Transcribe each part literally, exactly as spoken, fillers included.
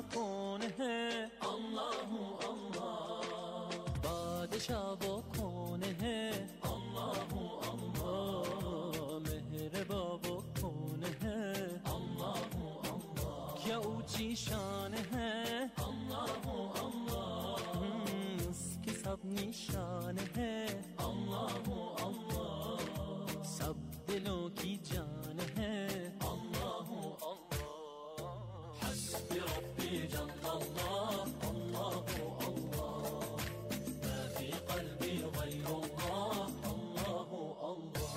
कौन है अल्लाह अल्लाह बादशाह वो कौन है अल्लाह अल्लाह मेहरबा वो कौन है अल्लाह अल्लाह क्या ऊंची शान है अल्लाह अल्लाह उसकी सब निशान है अल्लाह अल्लाह सब दिलों की जान है अल्लाह अल्लाह हस्बी रब्बी जल्लल्लाह अल्लाह अल्लाह मा फी क़ल्बी ग़यरुल्लाह अल्लाह अल्लाह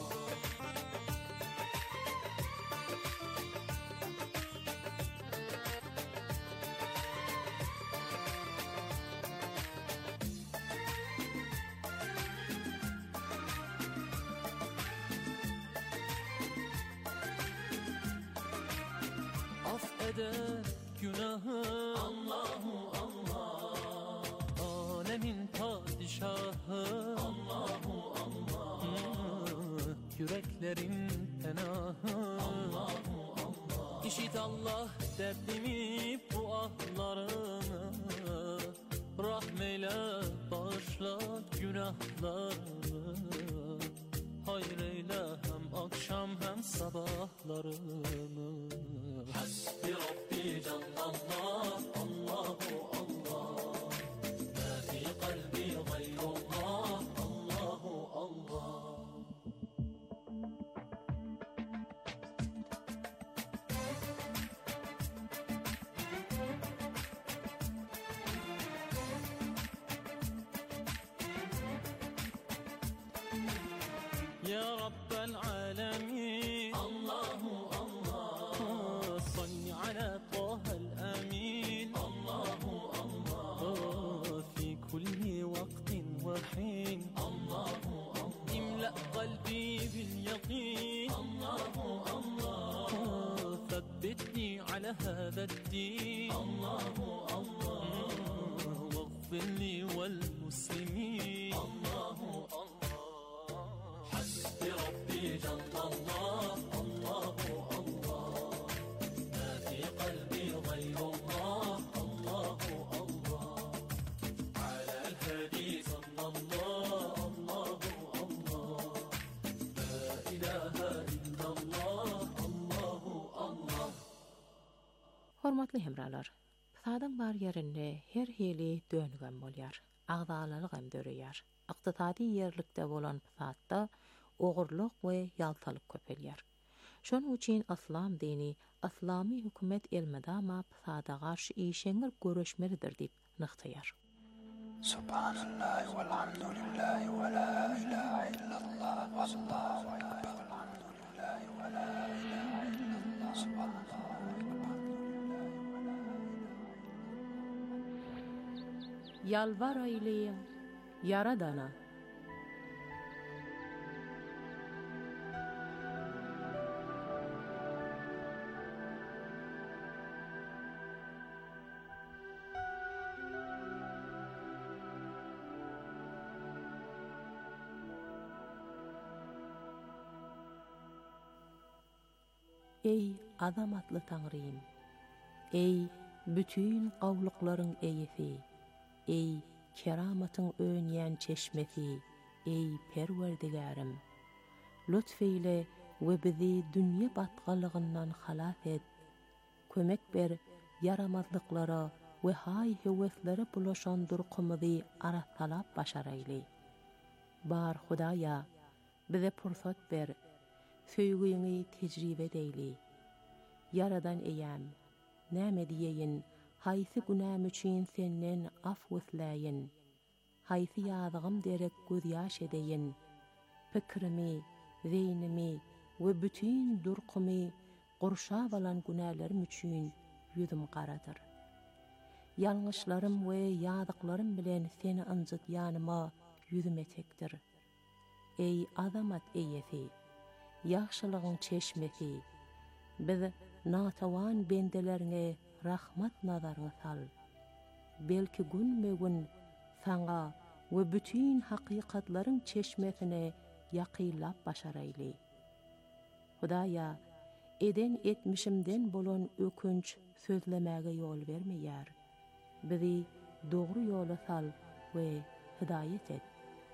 affeder günahı Allahu Allah alemin padişahı Allahu Allah yüreklerin penahı Allahu Allah İşit Allah derdimi bu ahlarımı rahmeyle bağışla günahlarımı hayreyle hem akşam hem sabahlarımı Hasbi Rabbi Cenlallah Allahu Allah Ma fi kalbi gayrullah Allahu Allah Ya Rabbel Alemin Allahu Allah Salli ala Taha'l Amin Allahu Allah Fi kulli waqtin wa hin Allahu Allah Imla qalbi bil yaqin Allahu Allah Thabbitni ala hadha ad-din Allahu Allah Waghfir li wal muslimin Allahu Allah بربي جل الله الله الله ما في قلبي غير الله الله الله على الهادي صلى الله الله الله لا إله إلا الله الله الله Hormatly hemralar, Pısadan bar yerinde her hili dönügen bolýar, agzalalyk hem döreýär. Iqtisadi yerlikde bolan Pısatda oğurluk we yaltalyk köpelýär. Şonuň üçin aslam dini, aslamy hökümet elmedama Pısada garşy işeňir göreşmelidir diýip nyktaýar. Subhanallah walhamdulillah wa la ilaha illallah wallahu akbar walhamdulillah wa la ilaha illallah subhanallah Yalvar aýlyň Yaradana Ey azamatly Taňrym, ey bütün gawlyklaryň eýesi, ey keramatyň öňýän çeşmesi, ey Perwerdigarim, lütfeyle we bizi dünýä batgalygyndan halas et, kömek ber yaramazlyklara we hay heweslere bulaşan durqumyzy aratalap başaraýly. Bar Hudaýa, bize pursat ber, söýgüňi tejribe eýli. Yaradan eýäm, näme diýeýin, haýsy günäm üçin senden af wysläýin, haýsy ýazgym derek göz ýaş edeýin, pikrimi, zeýnimi we bütün durqumy gurşa balan günälerim üçin ýüzüm garadyr. Ýalňyşlarym we ýazyklarym bilen seni anjytýanyma ýüzüm etekdir. Ey azamat eýesi, ýaxşylygyň çeşmesi, biz natawan bendelerine rahmat nazaryny sal. Belki günme-gün saňa we bütün hakykatlaryň çeşmesine ýaqylap başaraýly. Hudaýa, eden etmişimden bolan ökünç sözlemäge ýol bermeýär. Bizi dogry ýola sal we hidaýet et.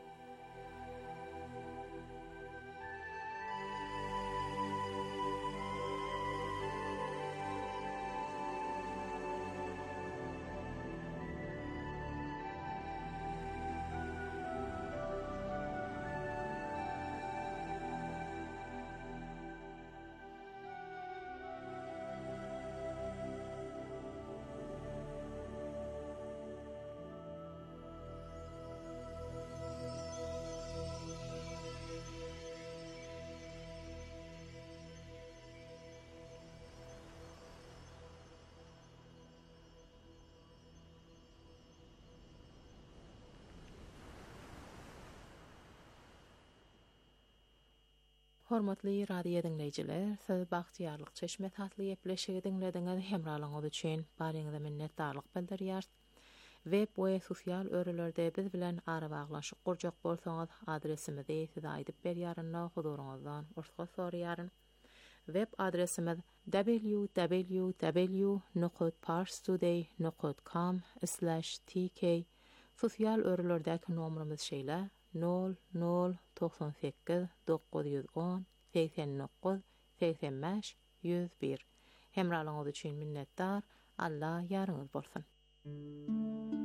Hormatly radio dinleyijiler, siz bagtýarlyk çeşme tatly epleşigi dinlediňiz hemralaňyz üçin baryňyza minnetdarlyk bildirýär. Web we sosial örelerde biz bilen ara baglanşyk gurjak bolsaňyz adresimizi size aýdyp berýärynda huduruňyzdan ursa soraýaryn. Web adresimiz w w w nokta parstoday nokta com slash t k. Sosial örelerdäki nomerimiz şeýle nol nol doksan sekiz dokuz yüz on seksen dokuz seksen beş yüz bir. Hemralaňyz üçin minnetdar. Allah ýarynız bolsun.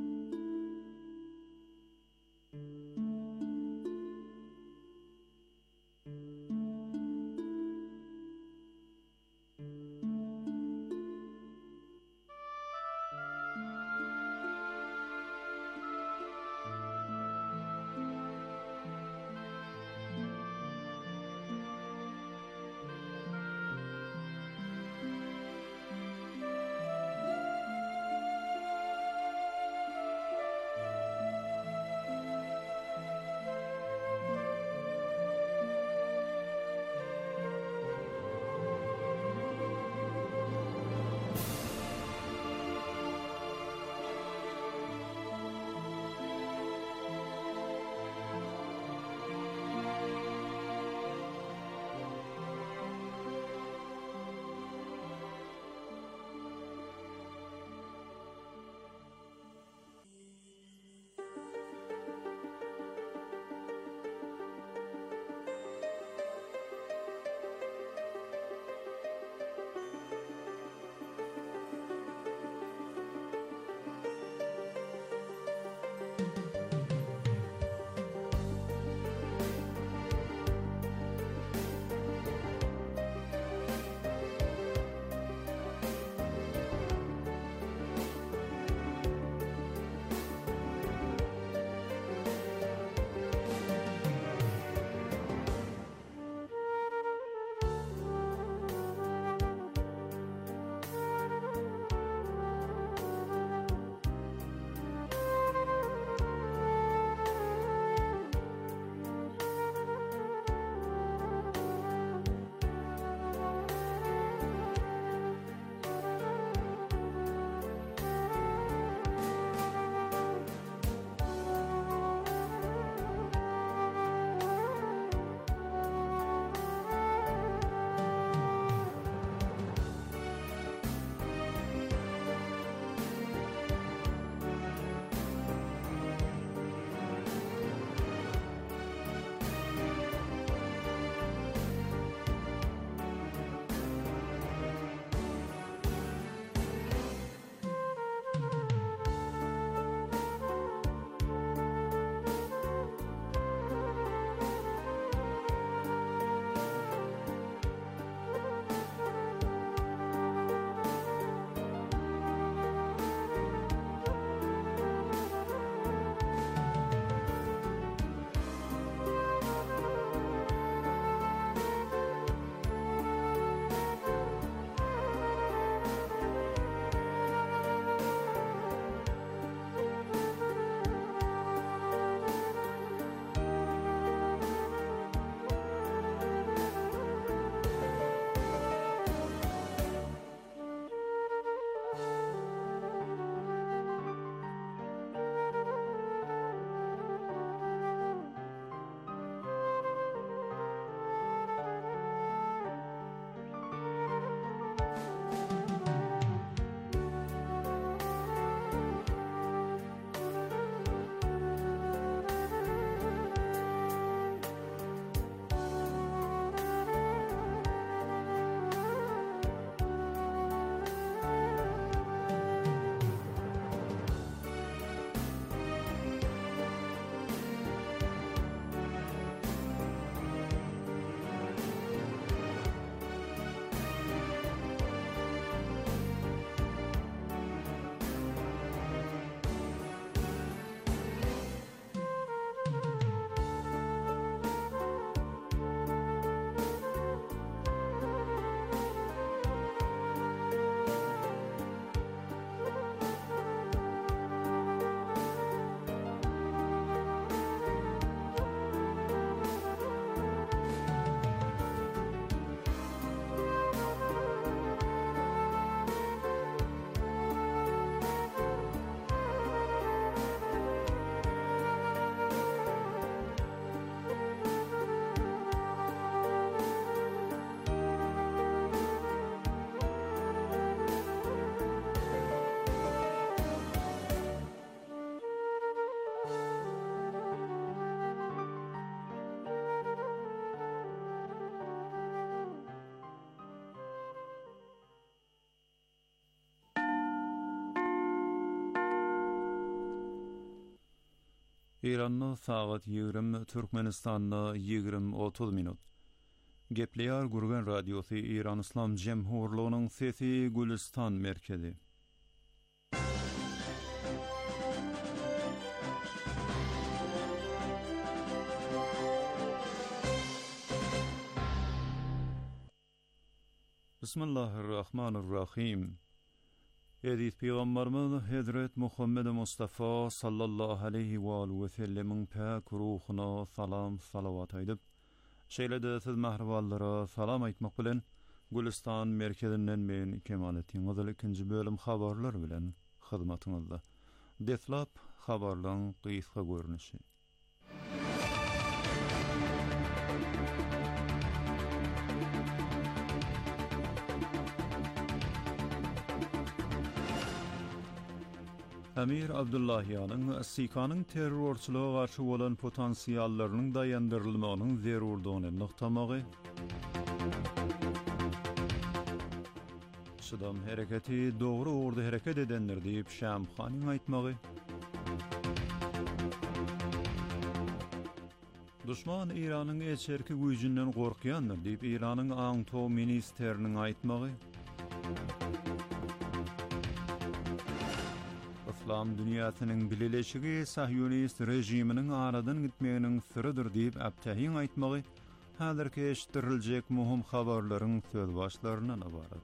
İran'da saat yigirmi, Türkmenistan'da yigirmi otuz minut. Gepliyar Gurgan Radyosu İran İslam Cemhurluğu'nun sesi Gülistan merkezi. Bismillahirrahmanirrahim. Edis Peygamberimiz Hazret Muhammed Mustafa sallallahu aleyhi ve aleyhi ve sellemin pak ruhuna salam salavat aydıp, şeýle-de siz mahriballara salam aýtmak bilen Gülistan merkezinden men Kemalettin Gyzyl ikinji bölüm habarlar bilen hyzmatyňyzda. Deslap habarlaryň gysga görnüşi. Amir Abdullahiýanyň Sikanyň terrorçylyga garşy bolan potensiýallarynyň daýandyrylmagynyň zerurdygyny noktamagy, Şydam hereketi dogry orda hereket edenler diýip Şamkhanyň aýtmagy, Duşman İranyň eçerki güýjünden gorkýandyr diýip İranyň aňto ministeriniň aýtmagy, İslam dünýäsynyň bileşigi Sahyonist rejiminiň aradan gitmeginiň syrydyr diýip Abtahiň aýtmagy häzirki eşitdiriljek muhim habarlaryň söz başlaryndan ibaret.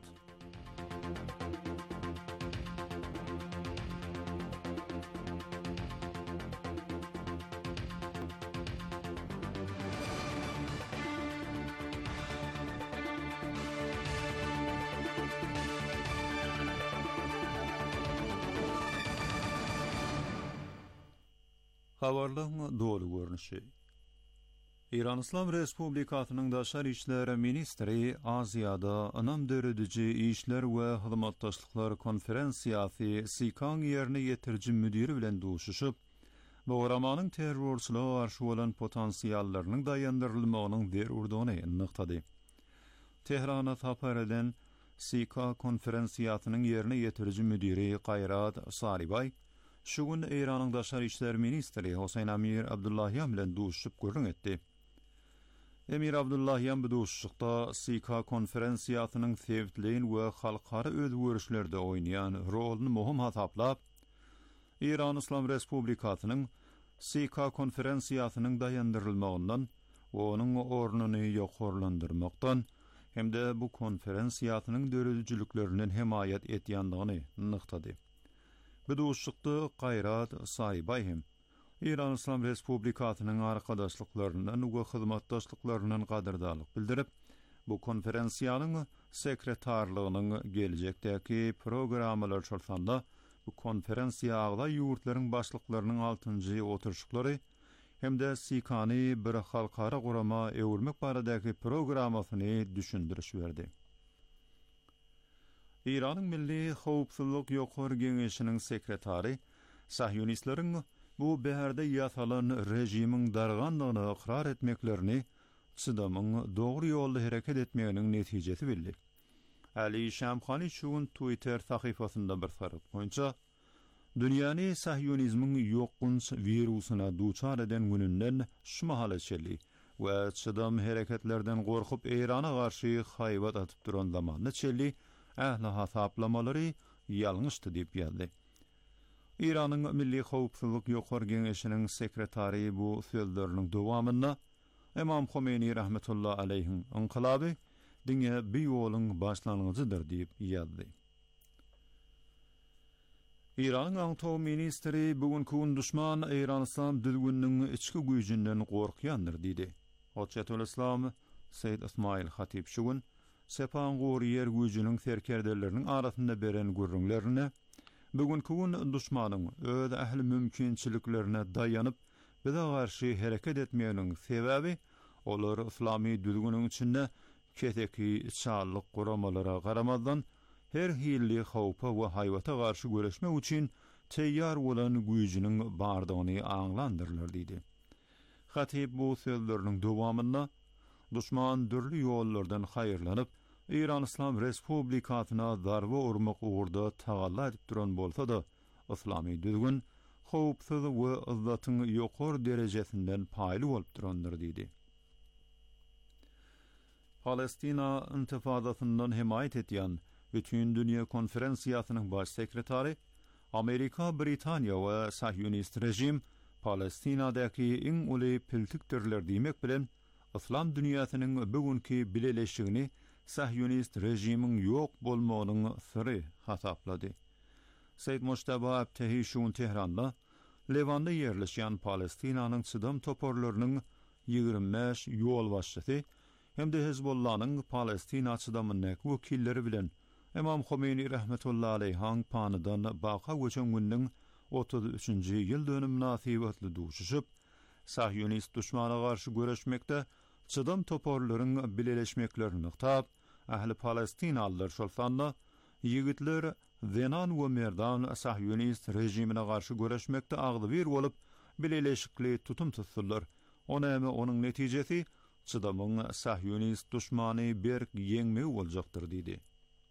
Habarlaryň dolu görnüşi. İran İslam Respublikasynyň Daşar işleri ministri Aziýada anam dörediji işler we hyzmatdaşlyklar konferensiýasy Sikan ýerine ýetirji müdiri bilen duşuşyp, programmanyň terrorçylyga garşy bolan potensiýallarynyň daýandyrylmagynyň zerurdygyny noktady. Tehrana tapar eden Sika konferensiýasynyň ýerine ýetirji müdiri Qayrat Saribay şu gün İran'ın Daşar işler ministri Hüseyin Amir Abdullahiyan bilen duşup görün etdi. Emir Abdullahiyan bu duşuşukda Sika konferensiýasynyň sebitliğin we halkara özgörüşlerde oýnayan rolunu muhim hasaplap, İran İslam Respublikasynyň Sika konferensiýasynyň daýandyrylmagyndan we onuň ornuny ýokarlandyrmakdan hemde bu konferensiýasynyň döredijiliklerinden hemaýat etýändigini nyktady. Bu duşukda Qayrat Saribay hem İran İslam Respublikasynyň arkadaşlyklaryndan we hyzmatdaşlyklaryndan gadyrdalyk bildirip, bu konferensiýanyň sekretarlygynyň gelecekdäki programmalar çarşanda bu konferensiýa agda ýurtlaryň başlyklarynyň altynjy oturşuklary hemde Sikany bir halkara gurama ewirmek baradaky programmasyny düşündiriş berdi. İran'ın Milli Howpsuzlyk Ýokary Geňeşiniň sekretary Sahyonistlaryň bu bäherde ýasalan rejimiň dargandygyny ikrar etmeklerini çydamyň dogry ýolda hereket etmeginiň netijesi bildi. Ali Şamkhany şu gün Twitter sahypasynda bir sorup goýunça, dünýäni Sahyonizmiň ýokgunç wirusyna duçar eden gününden şu mahala çeli we çydam hereketlerden gorkup İrana garşy haýbat atyp duran zamanda çeli ähli hasaplamalary ýalňyşdy diýip ýazdy. İranyň Milli Howpsuzlyk Ýokary Geňeşiniň sekretary bu sözleriniň dowamynda Imam Khomeini rahmetullah aleyhiň inqilaby diňe bir ýoluň başlangyjydyr diýip ýazdy. İranyň aňto ministri bugünkü gün duşman İran İslam düzgünniň içki güýjünden gorkýandyr diýdi. Hojjatul Islam Seyyid İsmail Hatip şu gün Sepan ýer güýjüniň serkerderleriniň arasynda beren gürrüňlerine bugünkü gün duşmanyň öz ähli mümkinçiliklerine daýanyp bize garşy hereket etmeginiň sebäbi olar islamy düzgünniň içinde keteki çarlyk guramalara garamazdan her hilli howpa we haýwata garşy göreşmek üçin teýýar bolan güýjüniň bardygyny aňlandyrlar diýdi. Hatip bu sözleriniň dowamynda duşman dürli ýollardan haýyrlanyp İran İslam Respublikasyna darba urmak uğurda tagalla edip duran bolsa da, islami düzgün, howpsuz we ızzatyň ýokary derejesinden paýly bolup durandyr diýdi. Palestina intifadasyndan himayet etýän Bütün Dünya Konferensiýasynyň baş sekretary Amerika, Britaniýa we Sahyonist rejim Palestinadaky iň uly piltikdirler diýmek bilen İslam dünýäsiniň bugünkü bileleşigini Sahyonist rejimiň ýok bolmagynyň syry hasaplady. Seýid Mujtaba Abtehi şuň Tehranda Levanda yerleşýän Palestinanyň çydam toporlarynyň ýygrimi beş ýol başçysy hem-de Hezbollah'nyň Palestina çydamynyň wekilleri bilen Imam Khomeini rahmetullahi aleyhiň panydan baqa geçen gündüň otuz üçünji ýyl dönüm münasibetli duşuşyp Sahyonist düşmana garşy göreşmekde çydam toporlaryň bileleşmeklerini tap ahli Palestinalılar şolsanda ýigitler Zenan we Merdan Sahyonist rejimine garşy göreşmekde agdy bir bolup bileleşikli tutum tutdylar. Onamy onuň netijesi çydamyň Sahyonist düşmany berk ýeňme boljakdyr diýdi.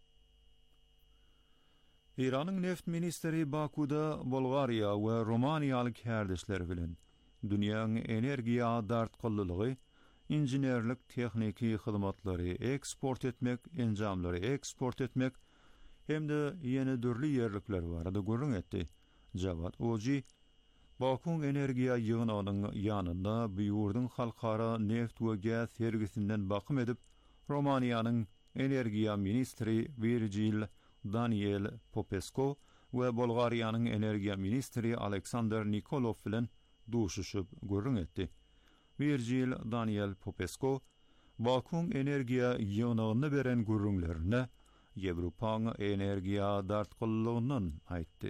İran'ın neft ministeri Bakuda Bolgariya we Romaniýalyk herdeşleri bilen dünýäň energiýa dartgyllygy, injinerlik texniki hyzmatlary eksport etmek, enjamlary eksport etmek hem-de ýene dürli ýerlikler barada görüň etdi. Jawad Oji Bakuň energiýa ýygynynyň ýanynda bu ýurdun halkara neft we gaz sergisinden bakym edip Romaniýanyň energiýa ministri Virgil Daniel Popescu we Bolgariýanyň energiýa ministri Aleksandr Nikolov bilen duşuşyp görüň etdi. Virgil Daniel Popescu Bakuň energiýa ýygynyny beren görüňlerine Ýewropaň energiýa dartgyllygynyň aýtdy.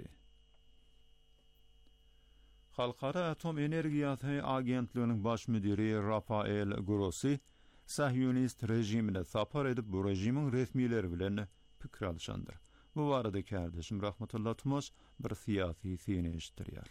Halkara Atom Energiýasy Agentliginiň baş müdiri Rafael Grossi Sahyonist rejimine sapar edip bu rejimiň resmileri bilen pikir alşandyr. Bu barada kardeşim rahmetullah Tumas bir siyasi siyine eşittirýär.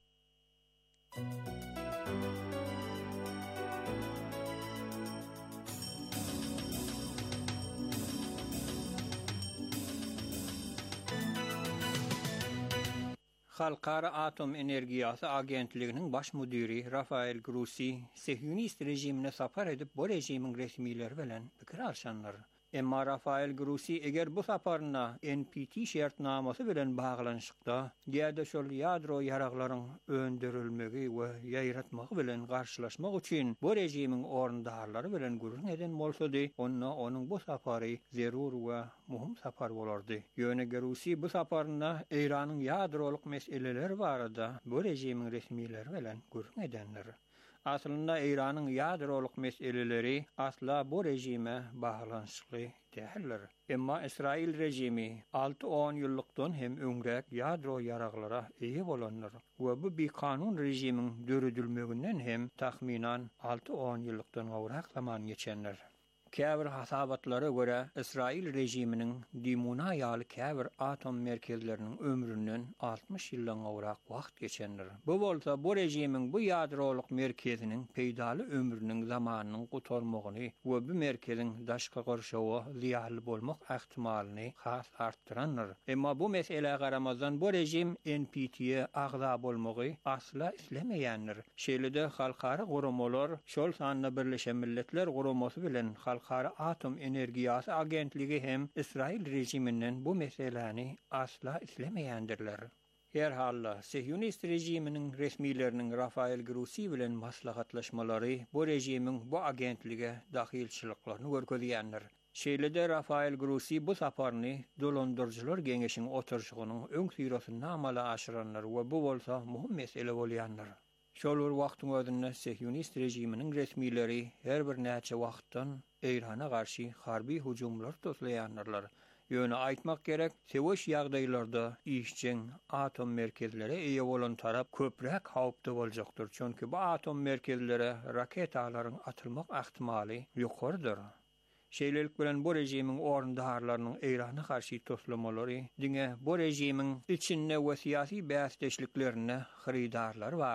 Halkara Atom Energiýasy Agentliginiň baş müdiri Rafael Grossi Sahyonist rejimine sapar edip bu rejimiň resmileri bilen pikir alşandyr. Emma Rafael Grossi eger bu saparyna N P T şertnamasy bilen baglanşykda ýa-da şol ýadro ýaraklaryň öndürilmegi we ýaýratmagy bilen garşylaşmak üçin bu rejimiň orundarlary bilen gurrun eden bolsady, onda onuň bu sapary zerur we muhim sapar bolardy. Ýöne Grossi bu saparyna Iranyň ýadrolyk meseleleri barada bu rejimiň resmileri bilen gurrun edenler. Aslında İran'ın ýadrolyk meseleleri asla bu rejime baglanşykly değiller. Emma İsrail rejimi altı on ýyllykdan hem öňrek ýadro ýaraglara eýe bolanlar we bu bir kanun rejimiň döredilmeginden hem tahminan altı on ýyllykdan gowrak zaman geçenler. Käbir hasabatlara göre İsrail rejiminiň Dimunaýaly käbir atom merkezleriniň ömründen altmış ýyldan gowrak wagt geçenler. Bu bolsa bu rejimiň bu ýadrolyk merkeziniň peýdaly ömrüniň zamanynyň gutarmagyny we bu merkeziň daşky garşawy ziýanly bolmak ähtimalyny has artdyranlar. Emma bu meselege garamazdan bu rejim N P T'ye agza bolmagy asla islemeýänler. Şeýlede halkara guramalar şol sanly Birleşen Milletler guramasy bilen Halkara Atom Energiýasy Agentligi hem İsrail rejiminden bu meseleni asla islemeýändirler. Her halla Sahyonist rejiminiň resmileriniň Rafael Grossi bilen maslahatlaşmalary bu rejimiň bu agentlige dahilçiliklaryny görkezýändir. Şeýlede Rafael Grossi bu saparyny dolandyrjylar geňeşiň oturşygynyň öň syrasyna amala aşyranlar we bu bolsa muhim mesele bolýandyr. Şolur wagtyň özünde Sahyonist rejiminiň resmileri her bir näçe wagtdan Irana garşy harby hujumlar toslaýanlar. Ýöne aýtmak gerek, seweş ýagdaýlarda işçiň atom merkezleri eýe bolan tarap köprek hawpdy boljakdyr. Çünki bu atom merkezlere raketalaryň atylmak ähtimaly ýokarydyr. Şeýlelik bilen bu rejimiň orundarlarynyň Irana garşy toslamalary diňe bu rejimiň içinde we syýasy bäsdeşliklerine hyrydarlar bardyr.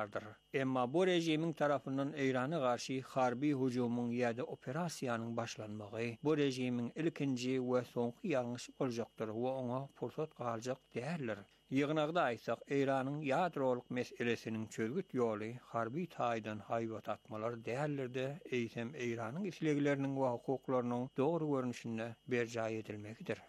Emma bu rejimin tarafından İran'a karşı harbi hücumun ya da operasiyanın başlanmağı bu rejimin ilkinci ve sonki yanlışı olacaktır ve ona fırsat kalacak değerler. Yığınakda aysak İran'ın yadroluk meselesinin çözgüt yolu harbi taydan hayvat atmalar değerlerde eysem İran'ın isleglerinin ve hukuklarının doğru görünüşünde bercay edilmektedir.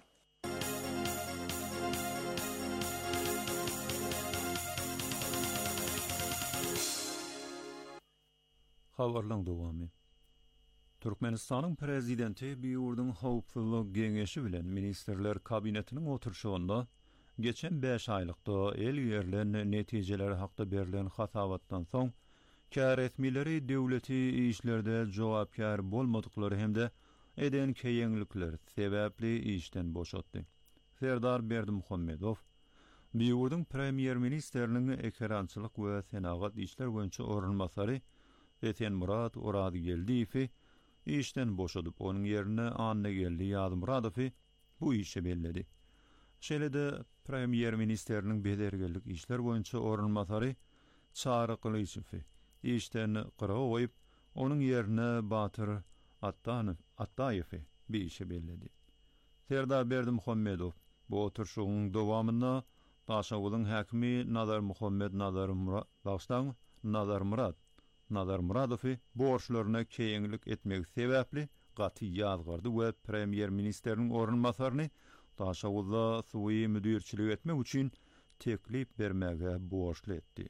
Habarlaryň dowamy. Türkmenistanyň prezidenti Biýurdyň Howpsuzlyk Geňeşi bilen ministrler kabinetiniň oturşugynda geçen beş aýlykda el ýerlen netijeleri hakda berilen hasawatdan soň käretmileri döwleti işlerde jogapkar bolmadyklary hemde eden keýeňlikler sebäpli işden boşatdy. Serdar Berdimuhammedow Biýurdyň premier ministeriniň ekrançylyk we senagat işler boýunça orunmasary Eten Murat Orad Geldifi işten boşadyp onun yerine Anne Geldi Ýadım Muradowy bu işe belledi. Şeýle-de premier ministeriniň bedergellik işler boýunça orunmasary Çary Kılıçow işten gyra goýup onun yerine Batyr Attany Attaýew bir işe belledi. Serdar Berdimuhammedow bu oturşugyň dowamynda Taşawylyň häkimi Nazar Muhammed Nazar Murat Dağstan Nazar Murat Nazar Muradowy borçlaryna keýeňlik etmek sebäpli gaty ýazgardy we premier ministeriniň orunmasaryny Taşawylda suwy müdirçilik etmek üçin teklip bermäge borçly etdi.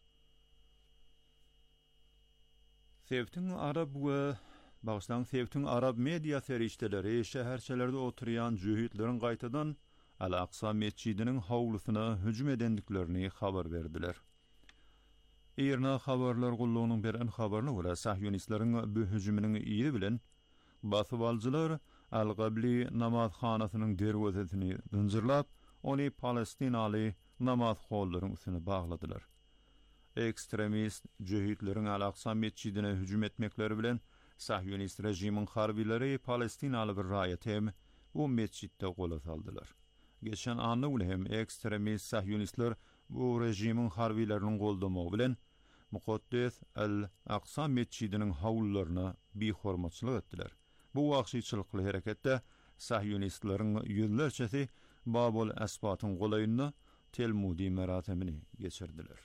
Sevtiň Arab we Bagystan Sevtiň Arab media serişdeleri şäherçelerde oturýan jühitlerin gaýtadan Al-Aqsa mescidiniň howlusyna hüjüm edendiklerini habar berdiler. Irna habarlar gullugynyň beren habaryna görä Sahyonistlaryň bu hüjüminiň ýeri bilen basyp Al-Qabli namazhanasynyň derwezesini dünjürläp, ony Palestinaly namaz hollarynyň üstüne bagladylar. Ekstremist jühitleriň Al-Aqsa mescidine hüjüm etmekleri bilen Sahyonist rejimiň harbileri Palestinaly bir raýat hem bu mescidde gola saldylar. Geçen anny hem ekstremist Sahyonistler bu rejimiň harbileriniň goldamagy bilen Muqaddes Al-Aqsa mescidiniň howlullaryna behormatçylyk etdiler. Bu wagtçylykly hereketde Sahyonistlaryň ýüllerçesi Babul Asbatyň golaýyna Telmudi meratemini geçirdiler.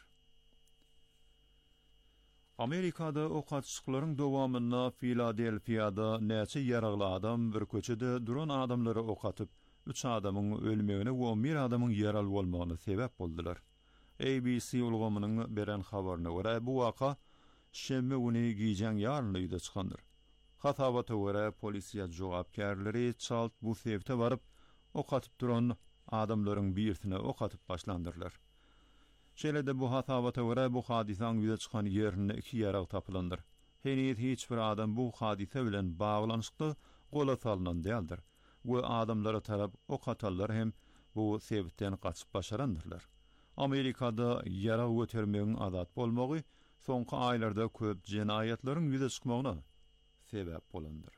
Amerikada okaççyklaryň dowamynda Filadelfiýada näçe ýaragly adam bir köçede duran adamlary okatyp üç adamyň ölmegine we on bir adamyň ýaraly bolmagyna sebäp boldular. A B C ulgamynyň beren habaryna görä bu waka şemme güni giýen ýarly ýyda çykandyr. Hasawata görä polisiýa jogapkärleri çalt bu sebäpde baryp okatyp duran adamlaryň birisine okatyp başlandyrlar. Şeýle-de bu hasawata görä bu hadisaň ýüze çykan ýerinde iki ýarag tapylandyr. Henüz hiç bir adam bu hadise bilen baglanyşykly gola salynan däldir. Bu adamlara tarap okatallar hem bu sebäpden gaçyp başarandyrlar. Amerikada ýarag götermegiň adat bolmagy soňky aýlarda köp jenaýatlaryň ýüze çykmagyna sebäp bolandyr.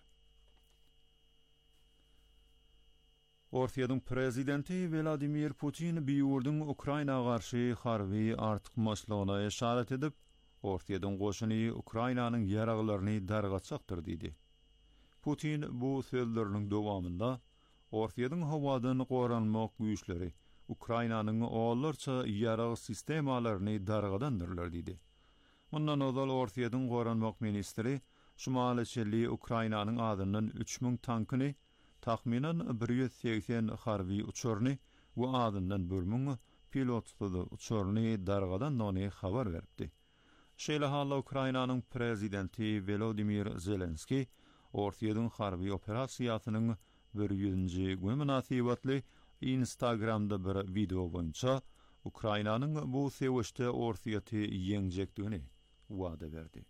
Orsiýadyň prezidenti Vladimir Putin Biýurdyň Ukraina garşy harby artykmaçlygyna işaret edip, Orsiýadyň goşuny Ukrainanyň ýaraglaryny dargatjakdyr diýdi. Putin bu sözleriniň dowamynda Orsiýadyň hawadan goranmak güýçleri Ukrainanyň oğullarça ýarag sistemalaryny dargadandyrlar diýdi. Mundan ozal Orsiýadyň goranmak ministri Şumaly şerli Ukrainanyň adyndan üç miň tankyny tahminen bir yüz seksen harby uçurny we adyndan bir miň pilotly uçurny dargadandyrny habar berdi. Şeýle halda Ukrainanyň prezidenti Volodymyr Zelenski Orsiýadyň harby operasiýasynyň bir yüzüncü güni münasibetli Instagramda bir video boýunça Ukrainanyň bu seweşde Orsiýaty ýeňjekdigini wada berdi.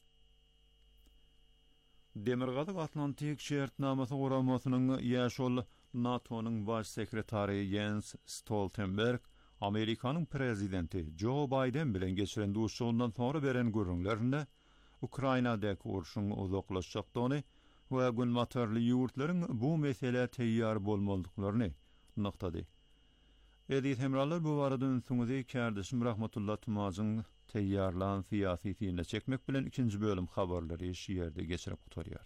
Demirgazyk Atlantik şertnamasy goramasynyň ýaşol NATO'nyň baş sekretary Jens Stoltenberg Amerikanyň prezidenti Joe Biden bilen geçiren duşugundan sonra beren görüňlerinde Ukrainadaky urşuň uzaklaşjakdygyny we günmatarly ýurtlaryň bu mesele teýýar bolmalyklaryny noktady. Edit hemralar bu barada ünsüňizi kärdeşim Rahmatullah Tumazyn teýýarlan syýasy tine çekmek bilen ikinji bölüm habarlary şu ýerde geçirip gutarýar.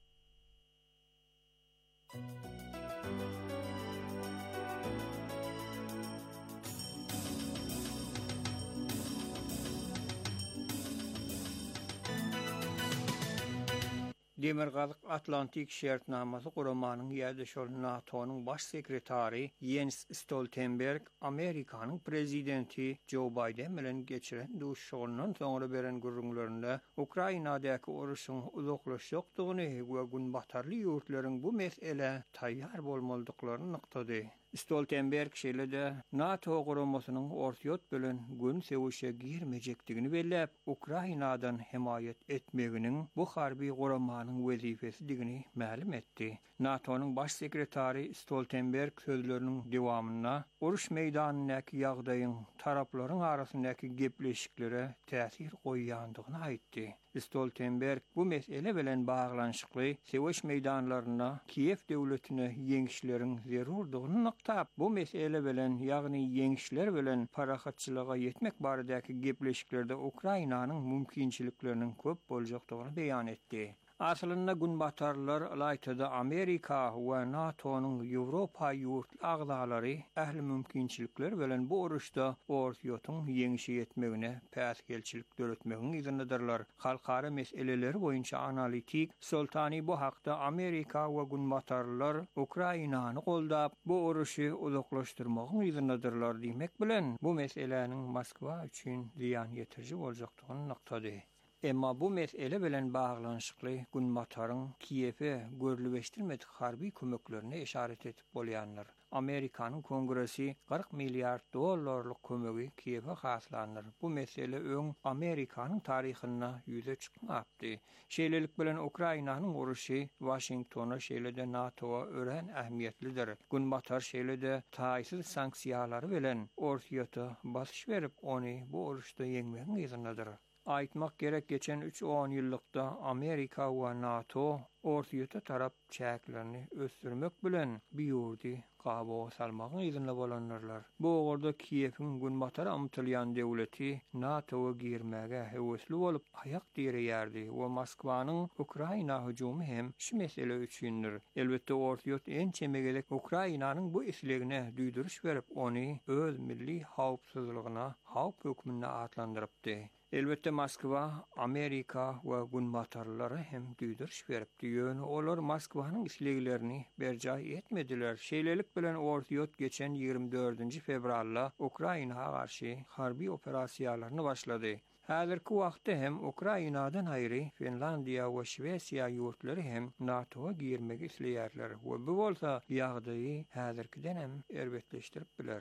Demirgazyk Atlantik şertnamasy guramanyň ýerleşen NATO'nyň baş sekretary Jens Stoltenberg Amerikanyň prezidenti Joe Biden bilen geçiren duşuşundan soňra beren gürrüňlerinde Ukrainadaky uruşyň uzaklaşýakdygyny we gün batarly ýurtlaryň bu mesele taýýar bolmalydyklaryny nyktady. Stoltenberg şeýle-de NATO guramasynyň ortaýot bilen gün sewişe girmejekdigini belläp, Ukrainadan himayet etmeginiň bu harby guramanyň wezifesidigini ma'lum etdi. NATO'nyň baş sekretary Stoltenberg sözleriniň dowamyna uruş meýdanynaky ýagdaýyň taraplaryň arasyndaky gepleşiklere täsir goýýandygyny aýtdy. Stoltenberg bu mesele bilen baglanşykly sewiş meýdanlaryna Kiyew döwletine ýeňişleriň zerurdygyny nykap, bu mesele bilen ýagny ýeňişler bilen parahatçylyga ýetmek baradaky gepleşiklerde Ukrainanyň mümkinçilikleriniň köp boljakdygyny beýan etdi. Aslında gün batarlar alaytada Amerika we NATO'nun Ýewropa ýurt agdalary ähli mümkinçilikler bilen bu uruşda ortaýotyň ýeňişe ýetmegine päsgelçilik döretmegiň izindedirler. Halkara meseleleri boýunça analitik Soltani bu hakda Amerika we gün batarlar Ukrainany goldap bu uruşy uzaklaşdyrmagyň izindedirler diýmek bilen bu meseleniň Moskwa üçin ziýan ýetirji boljakdygyny nyktady. Emma bu mesele bilen baglanşykly gün bataryň Kiýewe görülbeşdirmedik harby kömeklerine işaret etip bolýanlar. Amerikanyň Kongresi kırk milyar dollarlyk kömegi Kiýewe haslandyr. Bu mesele öň Amerikanyň taryhyna ýüze çykmapdy. Şeýlelik bilen Ukrainanyň uruşy Washingtona şeýle-de NATO'ga ören ähmiýetlidir. Gün batar şeýle-de taýsyz sanksiýalary bilen ortaýota basyş berip ony bu uruşda ýeňmegiň izindedir. Aýtmak gerek geçen üç on ýyllykda Amerika we NATO ortaýota tarap çäklerini ösdürmek bilen biýurdy gabaw salmagyň izinle bolanlarlar. Bu ogorda Kiýewiň gün batar amtylýan döwleti NATO'ga girmäge hewesli bolup aýak dirýärdi we Moskwanyň Ukraina hüjumy hem şu mesele üçindir. Elbetde ortaýot en çemegedek Ukrainanyň bu islegine düýdürüş berip ony öz milli hawpsuzlygyna, hawp hökmüne atlandyrypdy. Elbette Moskwa, Amerika we gün batarlary hem düýdürüş beripdi. Ýöne olar Moskwanyň isleglerini berjaý etmediler. Şeýlelik bilen ortaýot geçen ýygrimi dördünji fevralda Ukrainaga garşy harby operasiýalaryny başlady. Häzirki wagtda hem Ukrainadan aýry Finlandiýa we Şwesiýa ýurtlary hem NATO'ga girmegi isleýärler we bu bolsa ýagdaýy häzirkiden hem erbetleşdirip biler.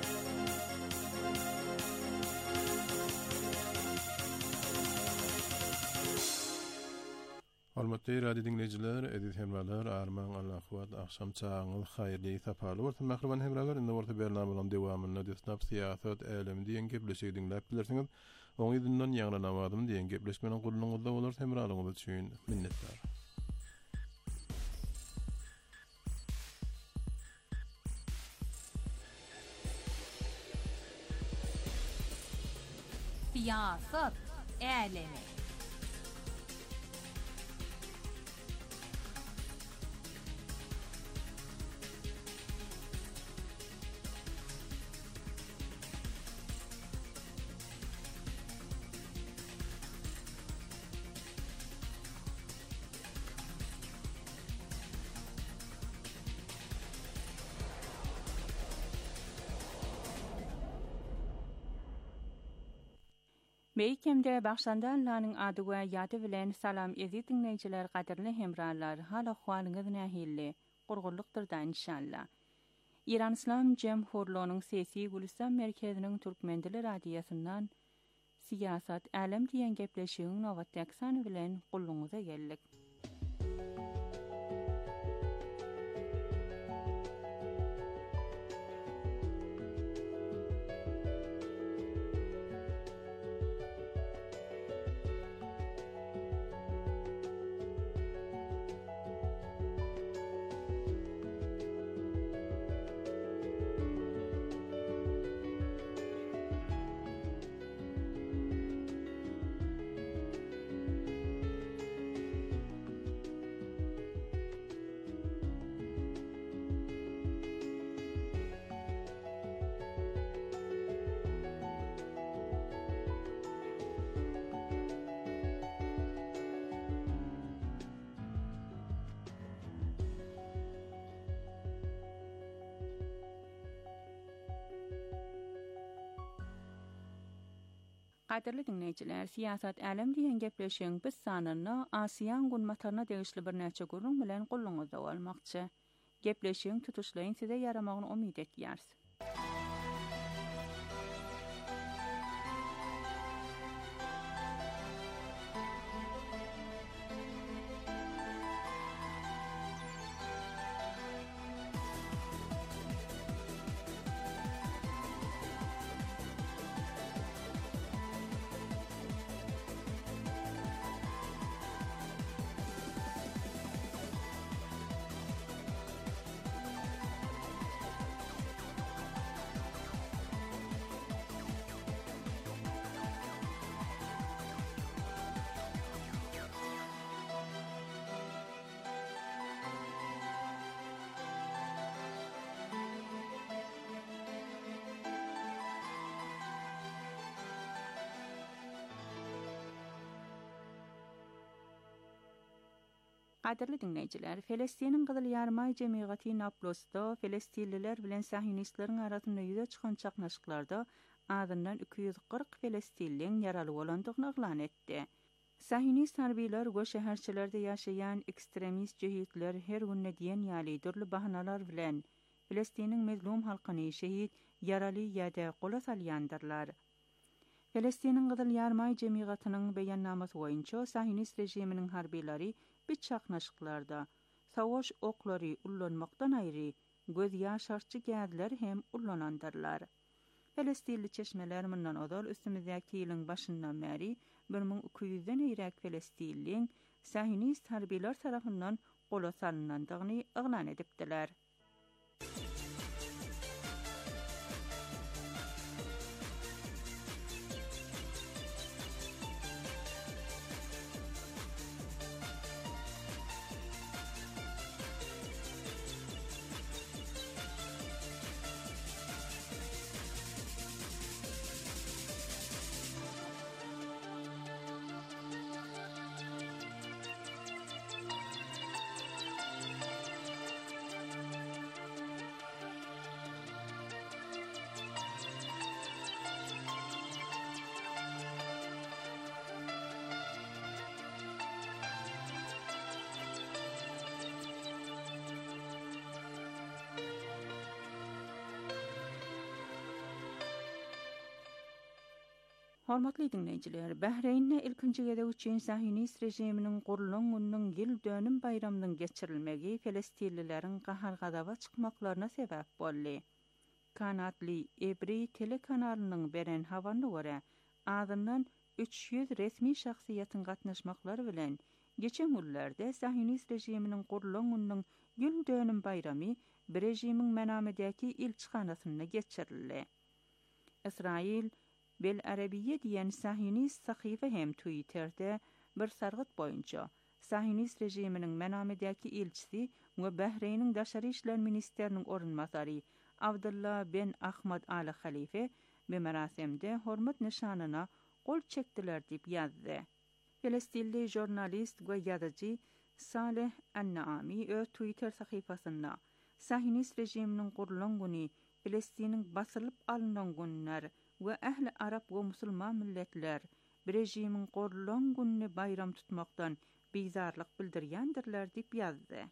Hormatly radio dinleyijiler, edit hemralar, arman Allahwat akşam çaňyl haýyrly tapaly bolsun. Mahruman hemralar, indi orta bernamalaryň dowamyny disnap siýasat elemi diýen gepleşigi dinläp bilersiňiz. Oň ýerden ýaňranamadym diýen gepleşmeniň guruluňyzda bolar hemralaryňyz üçin minnetler. Siýasat elemi. Meýkemde Bagşandanlaryň ady we ýady bilen salam edip dinleýijiler, gaderli hemralar, hal ahwalyňyz nähili? Gurgurlukdyrda inşallah. İran İslam Jemhurluğunyň sesi Gülistan merkeziniň Türkmen dili radiosundan siýasat alem diýen gepleşigiň nowat ýaksany bilen gulluňyza geldik. Qadirli dinleyiciler, siyasat älem diýen gepleşiň biz sanyny Asiýan gunmataryna degişli bir näçe gurrun bilen gulluňyzda bolmakçy. Gepleşiň tutuşlaryň size yaramagyny umyt etýäris. Qadirli dinleyiciler, Filistiniň Gyzyl Ýarmy jemgyýaty Nablosda Filistinliler bilen Sahyonisleriň arasynda ýüze çykan çaknaşyklarda adından iki yüz kırk Filistinliň ýaraly bolandygyny eglan etdi. Sahyonist harbiler go şäherçilerde ýaşaýan ekstremist jehitler her günne diýen ýaly dürli bahanalar bilen Filistiniň mezlum halkyny şehit, ýaraly ýa-da gola salýandyrlar. Filistiniň Gyzyl Ýarmy jemgyýatynyň beýannamasy boýunça Sahyonist rejiminiň harbileri bir çaknaşyklarda savaş oklary ullanmakdan aýry göz ýaşarçy gädler hem ullanandyrlar. Filistinli çeşmeler mundan odal üstümizdäki ýylyň başyndan bäri bir ming iki yüzden eýrek Filistinliň Sahyonist harbiler tarapyndan gola salynandygyny eglan edipdiler. Hormatly dinleýijiler, Bahreynde ilkinji gede üçin Sahyonist rejiminiň gurulýan gününiň ýyl dönüm bayramynyň geçirilmegi Filistinlileriň gahar gadaba çykmaklaryna sebäp boldy. Kanatly Ebri telekanalynyň beren habaryna görä, adından üç yüz resmi şahsiýatyň gatnaşmaklary bilen geçen günlerde Sahyonist rejiminiň gurulýan gününiň ýyl dönüm bayramy bir rejimiň menamedäki ilçhanasyna geçirildi. Israil Bel Arabiyye diýen Sahyonist sahyfa hem Twitter'de bir sargyt boýunça Sahyonist rejiminiň menamedäki elçisi we Bahreýniň daşary işler ministeriniň orunmasary Abdullah ben Ahmad Al Khalife bu merasimde hormat nişanyna gol çekdiler diýip ýazdy. Filistinli jurnalist we ýazyjy Saleh An-Naami öz Twitter sahyfasynda Sahyonist rejiminiň gurulýan güni Filistiniň basylyp alynan günler we ähli Arab we musulman milletler bir rejimiň gurulýan gününi bayram tutmakdan bizarlyk bildirýändirler diýip ýazdy.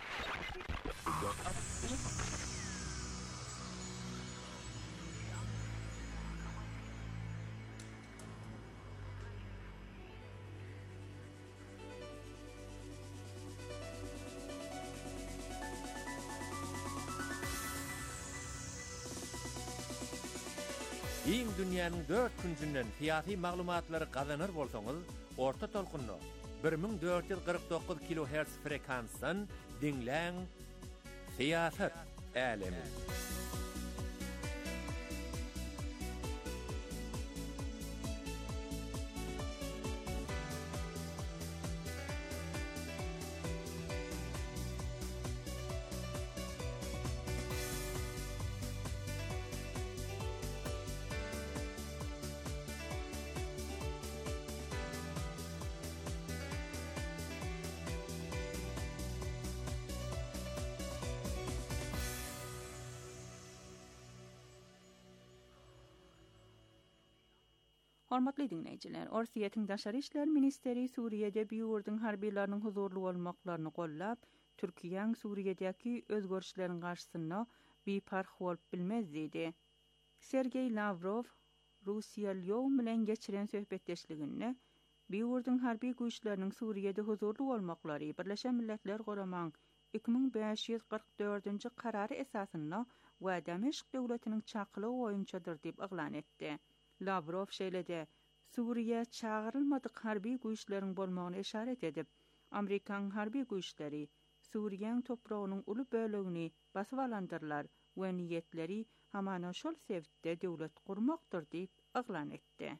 Iň dünýäniň dört küncünden fiýaty maglumatlary gazanır bolsaňyz, orta tolkunny bir ming dört yüz kırk dokuz kilohertz frekansdan dinläň. Fiýasat älemi. Hormatly dinleyijiler, Orsiýetiň Daşary işler ministeri Suriýede biýurdyň harbiýlarynyň huzurly bolmaklaryny gollap, Türkiýeň Suriýedäki özgörüşleriň garşysyna bipark bolup bilmez diýdi. Sergey Lavrov Russiýa ýol bilen geçiren söhbetdeşliginde biýurdyň harbiý güýçleriniň Suriýede huzurly bolmaklary Birleşen Milletler Guramaň iki bin beş ýüz kırk dördünji karary esasyna we Dameşk döwletiniň çakylygy boýunçadyr diýip aglan etdi. Lavrov şeýlede Suriýe çağırylmadyk harbiý güýçleriň bolmagyna işaret edip, Amerikan harbiý güýçleri Suriýeň topragynyň uly bölegini basyp alandyrlar we niýetleri hamana şol sebäpde döwlet gurmakdyr diýip aglan etdi.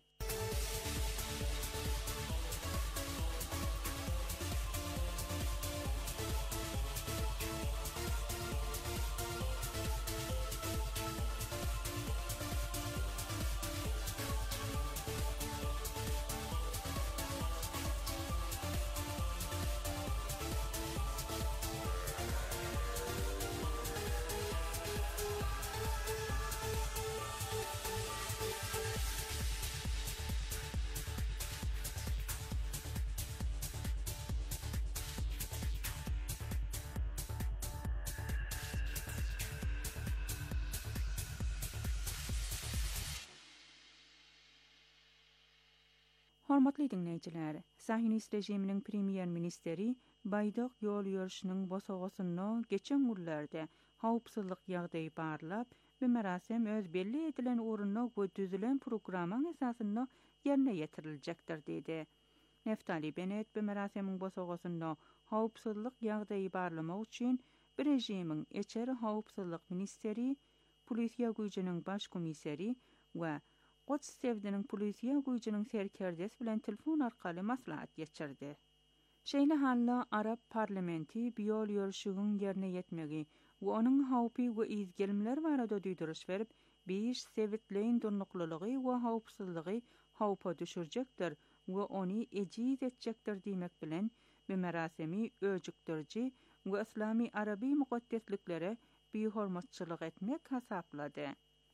Hormatly dinleyijiler, Sahyonist rejiminiň premier ministeri Baýdak ýol ýörüşiniň bosagysyna geçen günlerde hawpsuzlyk ýagdaýy barlap, bu merasem öz belli edilen urunyna we düzülen programmaň esasyna ýerine ýetiriljekdir diýdi. Naftali Bennett bu merasemiň bosagysyna hawpsuzlyk ýagdaýy barlamak üçin bir rejimiň eçeri hawpsuzlyk ministeri, polisiýa güýjiniň baş komissari we Qoç Sevdiniň polisiýa güýjiniň serkerdes bilen telefon arkaly maslahat geçirdi. Şeýle halla Arab parlamenti biýol ýörüşigiň ýerine ýetmegi we onuň hawpy we izgelmeler barada duýduruş berip, beş sewitleýin durnuklylygy we hawpsuzlygy hawpa düşürjekdir we ony ejiz etjekdir diýmek bilen bu merasemi öjükdirji we islami arabi muqaddesliklere beýhormatçylyk etmek hasaplady.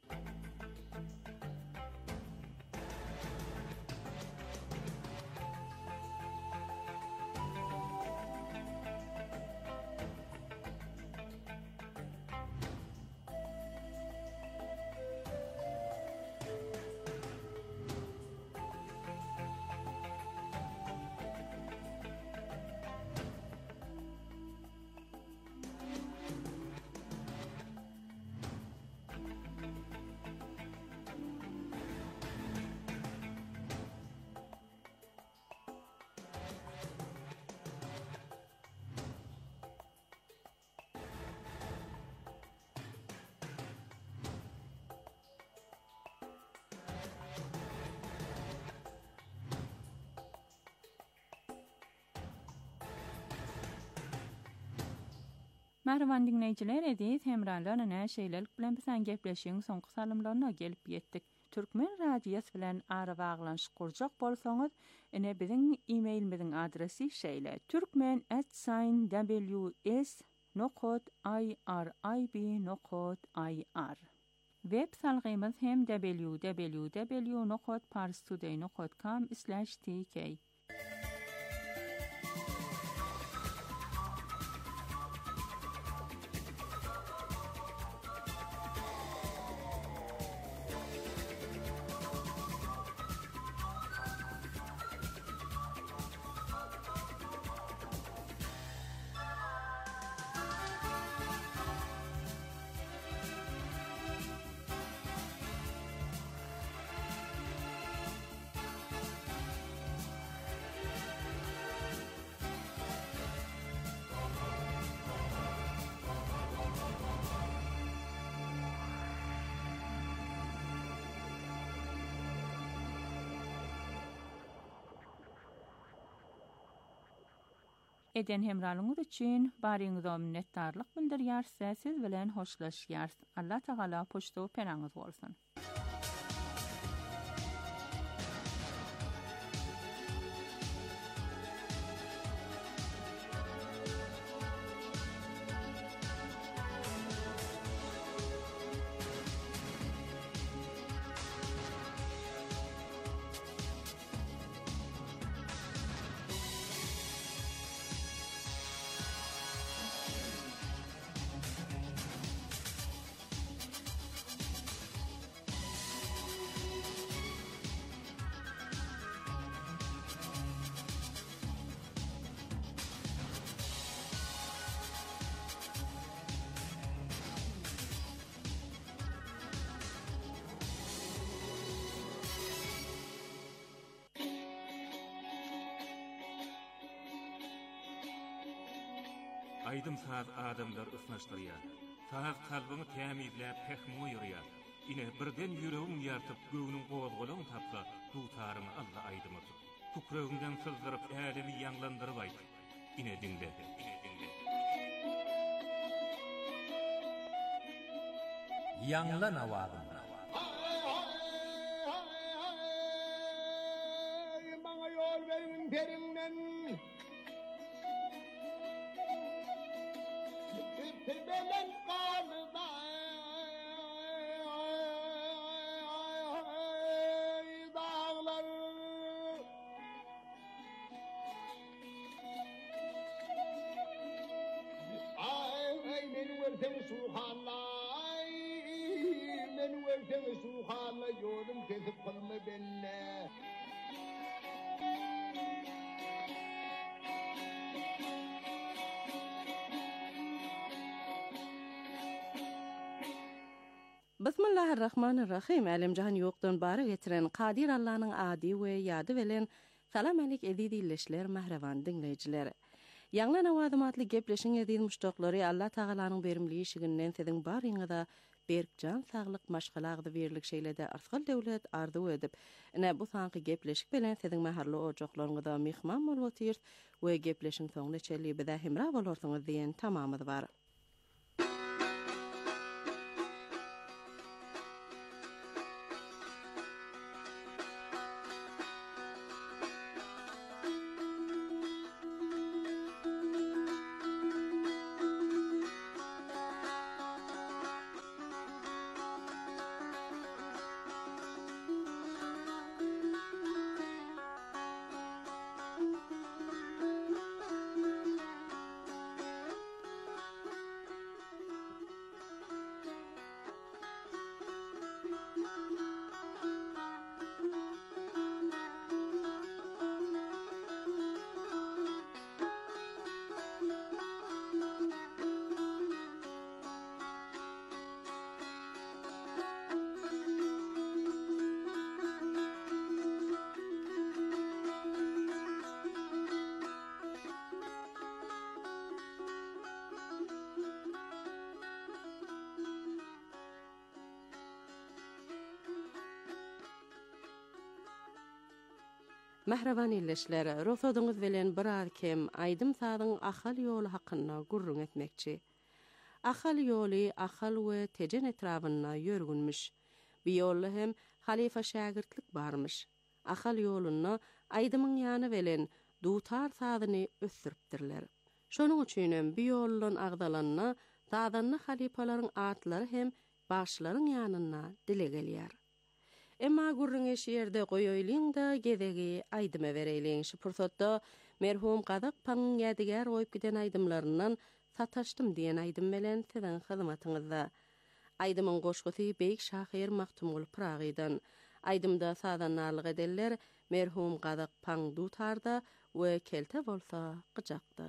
Merhaban dinleyijiler, edis hemralar ana şeýlelik bilen bilen gepleşiň soňky salymlaryna gelip ýetdik. Türkmen radiýasy bilen ara baglanyş kurjak bolsaňyz, ene biziň e-mailimiziň adresi şeýle: türkmen at w s nokta i r i b nokta i r. Web salgymyz hem w w w nokta parstoday nokta com slash t k. Eden hemralyňyz üçin baryňyza minnetdarlyk bildirýär, siz bilen hoşlaşýar. Allah Taala poçta penaňyz bolsun. Aydym saz adamlar ısnaşdyrýar. Saz kalbyny tämizläp pehmi ýurýar. Ine birden ýüregiň ýartyp göwnüň gowazgolaryny tapsa, dutaryny Allah aýdymy tut. Tukragyndan sızdyryp ädemi ýanglandyryp aýt. Ine diňle, ine diňle. Ýanglan awagym. Maňa ýol berin perinden. Belen qalyda dağlar. Ay men wertem suhanlay, men wertem suhanlay ýolum kesip qolma benne. Bismillahirrahmanirrahim. Alimjahan ýokdan bary getiren Qadir Allah'nyň ady we ýady bilen salam alik edilişler mahrawan dinleýijiler. Ýanglan awazymatly gepleşiň edil muşdoklary Allah Tagalanyň berimli işiginden siziň baryňyza berkjan saglyk maşgalagdy berlik şeýlede arsgal döwlet ardy edip, ine bu sanky gepleşik bilen siziň maharly ojaklaryňyza mehman bolýar we gepleşiň soňuna çelli bide hemra bolarsyňyz diýen tamamy bar. Mahrawan illeşler, rosodyňyz bilen bir arkem aýdym sadyň ahal ýoly hakynda gurrun etmekçi. Ahal ýoly ahal we tejen etrawyna ýörgünmüş. Bu ýolda hem halifa şagirtlik barmyş. Ahal ýolyny aýdymyň ýany bilen dutar sadyny ösüripdirler. Şonuň üçin bu ýoldan agdalanyna sadyny halifalaryň atlary hem başlaryň ýanyna dile gelýär. Emma gurrun eşi yerde goýoýlyň da gezegi aýdyma bereýliň. Şu pursatda merhum Gadak Paň ýadigar goýup giden aýdymlaryndan sataşdym diýen aýdym bilen siziň hyzmatyňyzda. Aýdymyň goşgusy Beyik Şahyr Maktumul Pragydan. Aýdymda sadanlarlyk edenler merhum Gadak Paň dutarda we kelte bolsa gyjakdy.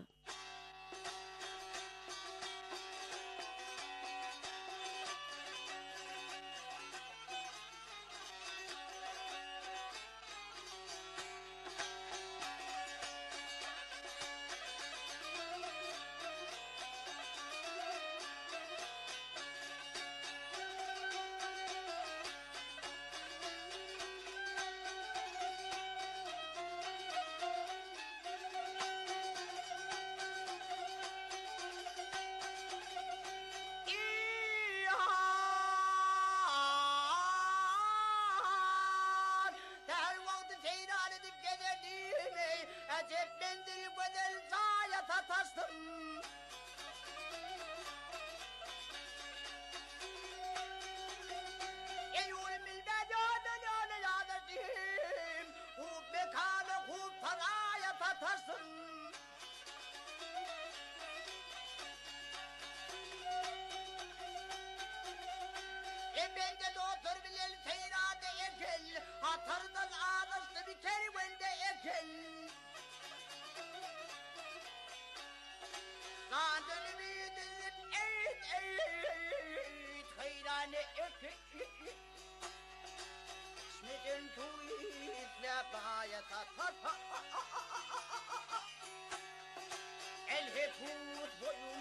El heput boyun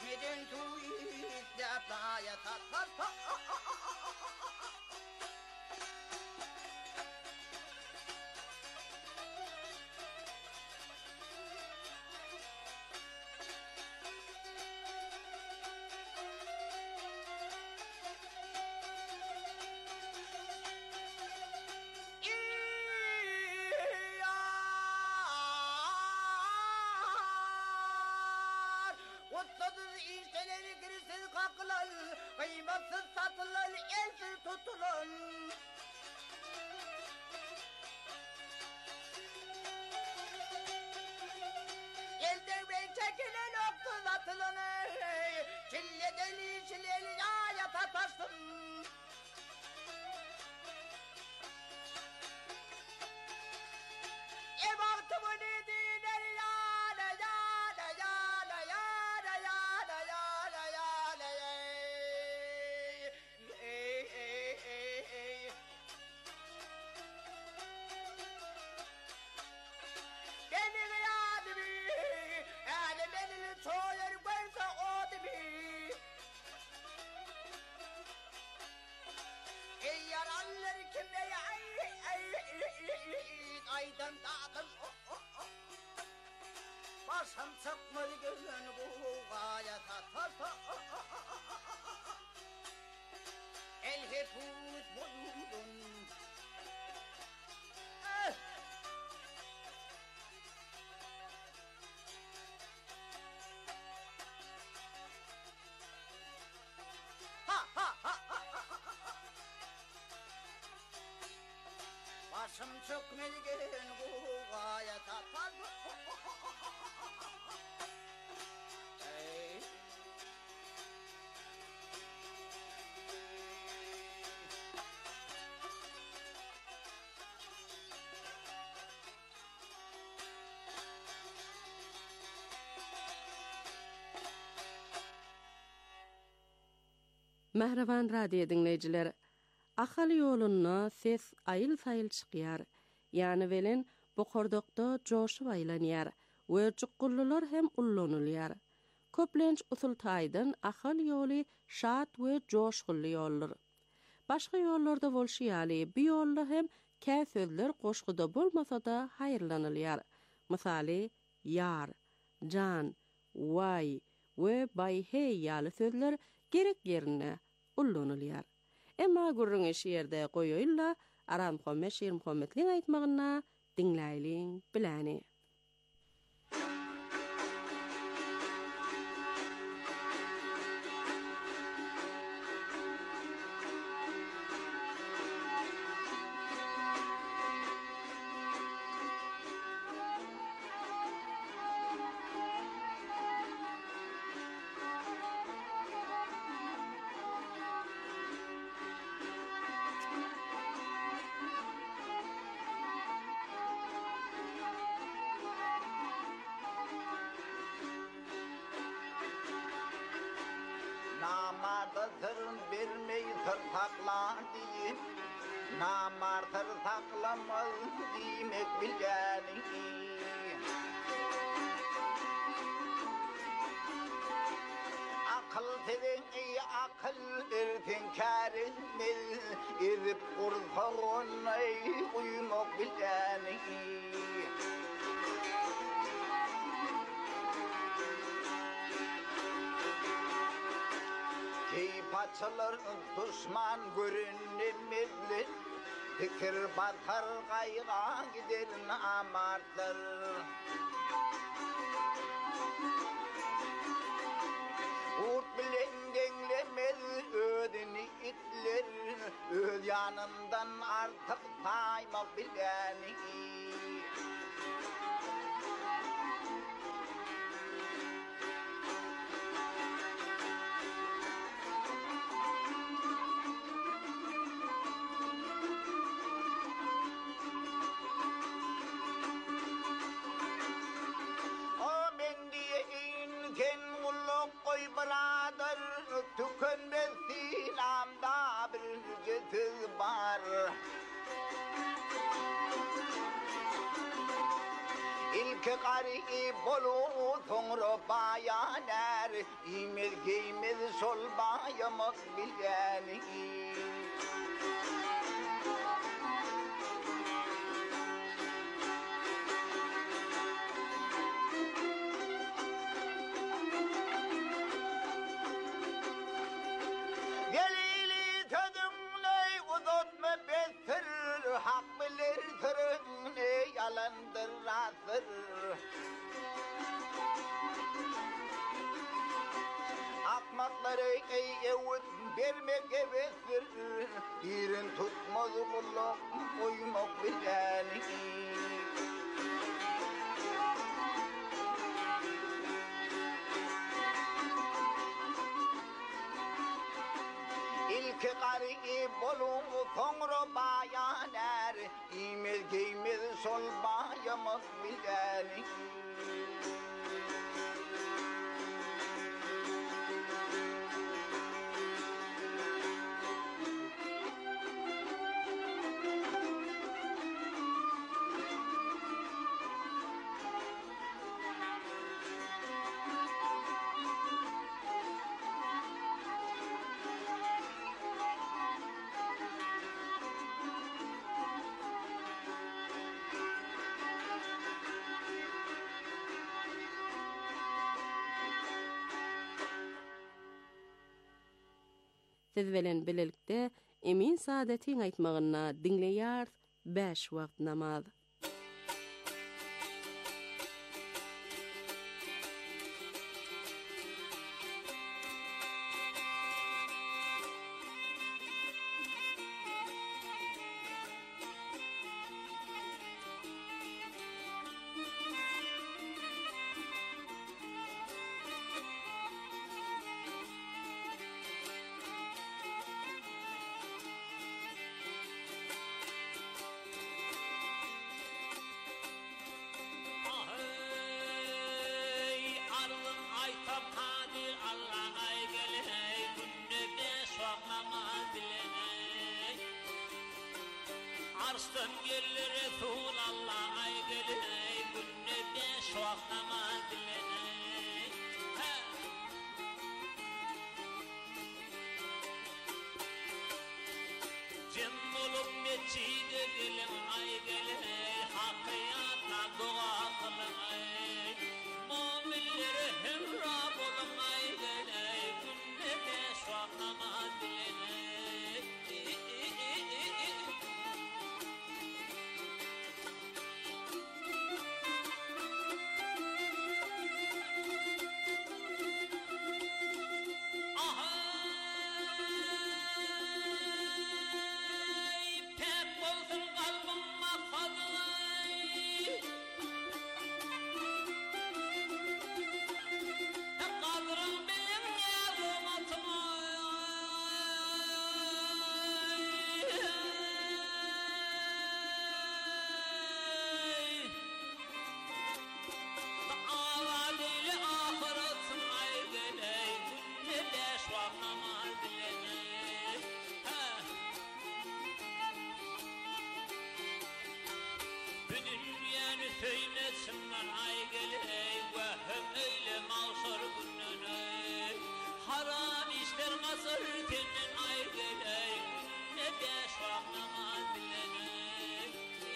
İçmeden su içsep daha yatar. Ta, ta, a, a, a, a, a, a. Otladır işleri girsiz kakılar, kıymatsız satılır, elsiz tutulur. Elden ben çekilen oksuz atılını, çille deli çileli yaya tatarsın. Ev altımı dediler ya, ya, ya, ya, ya, ya, ya, ya, ya, ya, ya. Ey, ey, ey, ey. Beni gıyadımı, yani beni çoğuyor koysa o dimi. Ey yaralıları kime ya, ay, ay, ay, ay, aydan dağdım, oh, oh, oh. Başım çıkmadı gözünü bu gaya tatarsa, oh, oh, oh, oh, oh, oh. El hep uz boyundun. Eh! Ha ha ha ha ha ha. Başım çökmedi gelin bu gaya tatar. Hey. Mehreban radio dinleyiciler, ahal yoluna ses ayıl sayıl çıkıyar. Yani velen bokordokta coşup aylanıyar ve çukullular hem ullanılyar. Köplenç usultaydan ahal yolu şat ve coşkullu yollar. Başka yollarda bolşiyali bir yolla hem kə sözler koşkuda bolmasa da hayırlanılyar. Misali, yar, can, vay ve bay hey yalı sözler gerek yerine ullanılyar. Emma gurrun eşi yerde koyoyla Aram Muhammed Şir Muhammed'liğin aytmağına dinleylin bilani. Namarda sırrın vermeyi sır sakla diye, namar sır saklamaz demek bilgeni. Akıl seven iyi akıl erken kâr etmez, erip kursa onay uyumak bilgeni. Paçalar düşman görünemezler, fikir batar kayga gider namartlar. Urt bilen denglemez ödeni itler, öz yanından artık saymak bilgeni. Birader tükenmez silamda bir cetiz var. İlk İlk qarı bolu sonra bayaner İmez giymez sol bayamak bilgeni Delili tadımlay uzatma besir Hak bilir tırını yalandır asır Akmakları ey evut vermek evesir Birin tutmaz kulak uymak bileni İlk qarı bolu sonra bayaner İmez giymez sol bayamak bileni Siz bilen bilelikde emin saadetin aýtmagyna dinleýär beş wagt namaz. Arslan gelir Resul Allah ay gelir günne beş vakit namaz dileney Cem olup meçide gelin ay gelir hakiyata dua kılın ay Mu'minlere hemra bulun ay gelir günne beş vakit namaz dileney Söylesinler ay geley vahım öyle mağsar gününe Haram işler masar tenin ay geley ne beş vakit namaz dileney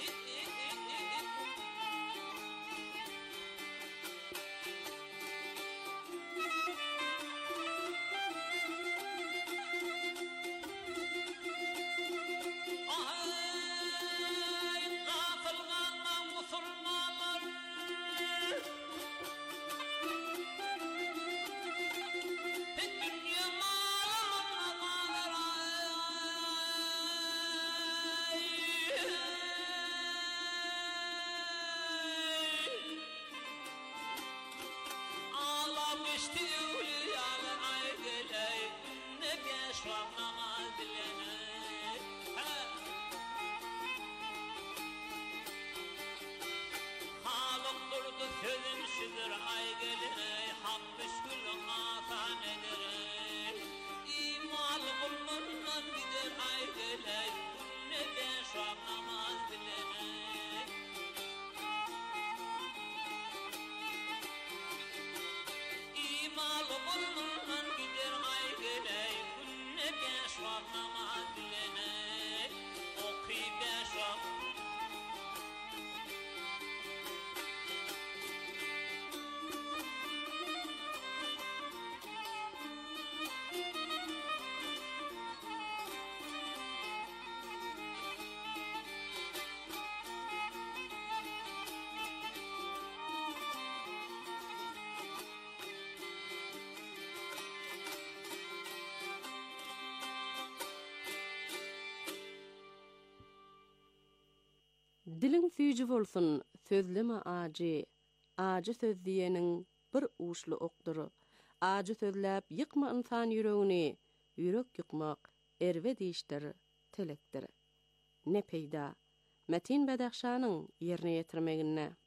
Sözümsüdür ay geley hak müşkülün atan eder İmal bulmundan gider ay geley ne beş vakit namaz dileney vakit namaz bilene okuy beş vakit. Dilin süýji bolsun, sözleme ajy. Ajy söz diýeniň bir uşly okdury. Ajy sözläp ýykma insan ýüregini, ýürek ýykmak erwe diýişdir, telekdir. Ne peýda? Metin Badaxşanyň ýerine ýetirmegine